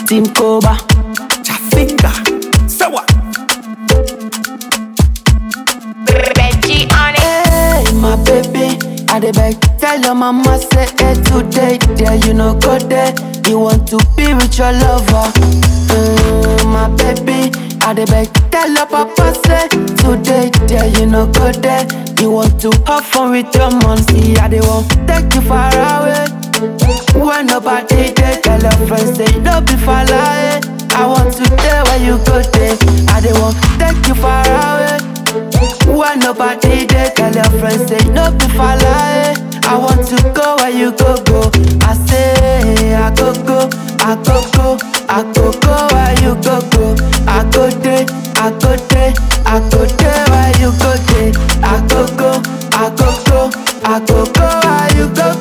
Team Cobra. Chafinga. So what? Reggie on it. Hey, my baby, I dey beg. Tell your mama say hey today. There you no go there. You want to be with your lover. My baby, I dey beg. Tell your papa say today. There you no go there. You want to have fun with your mom. See, I dey want take you far away. When nobody there, tell your friends say don't be far away. I want to tell where you go there. I dey want take you far away. When nobody there, tell your friends say no be far away. I want to go where you go. I say I go, I go, I go where you go. I go there, I go there, I go there where you go there. I go, I go, I go where you go.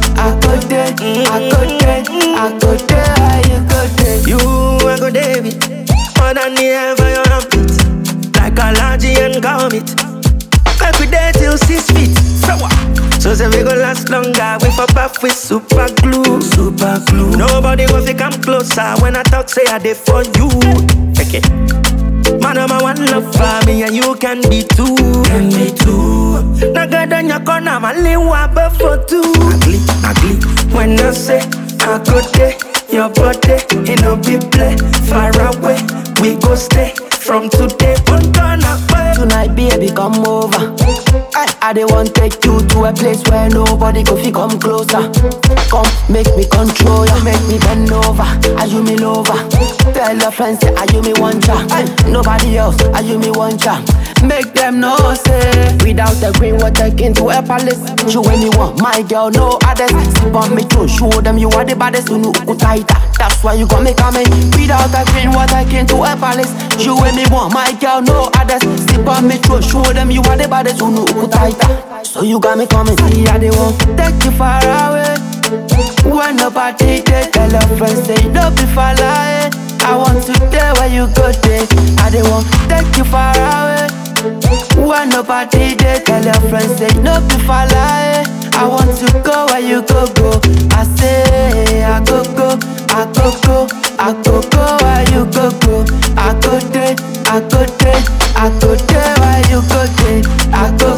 I go there, I go there, I go there where you go there. You I go David, more than the ever you armpit. Like a large and garment. Like we there till 6 feet. So what? So say we go last longer. We pop off with super glue. Super glue. Nobody go fi come closer. When I talk say I dey for you. Okay. Man, I'm a one love for me and you can be two. Can be two. Now God on your corner, man, live one for two. Ugly. When I say I go there, your body, it no be play. Far away, we go stay. From today, one turn away. Tonight, baby, come over. I dey want take you to a place where nobody go fi come closer. Come, make me control ya, make me bend over. Are you me lover? Tell your friends say, are you me one cha? Nobody else, are you me one cha? Make them know say, without the green water into a palace. You when me want, my girl, no others. Sip on me too, show them you are the baddest. You know who tighter, that's why you got me coming. Without the green water into a palace. You when me want, my girl, no others. Sip on me too, show them you are the baddest. You know who tighter. So you got me coming, see how they won't take you far away. When nobody there, tell your friends say don't be far away. I want to tell where you go there. I they won't take you far away. When nobody there, tell your friends say don't be far away. I want to go where you go. I say I go, I go, I go where you go. I go there, I go there, I go there where you go there. I go,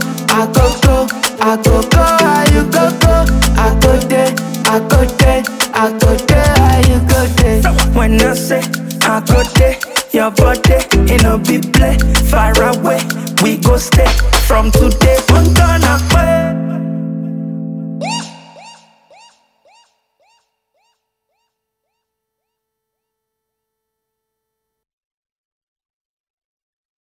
I go, I go where you go. I go there, I go there, I go there where you go there. When I say I go there, your body, it no be play. Far away, we go stay. From today, one turn away.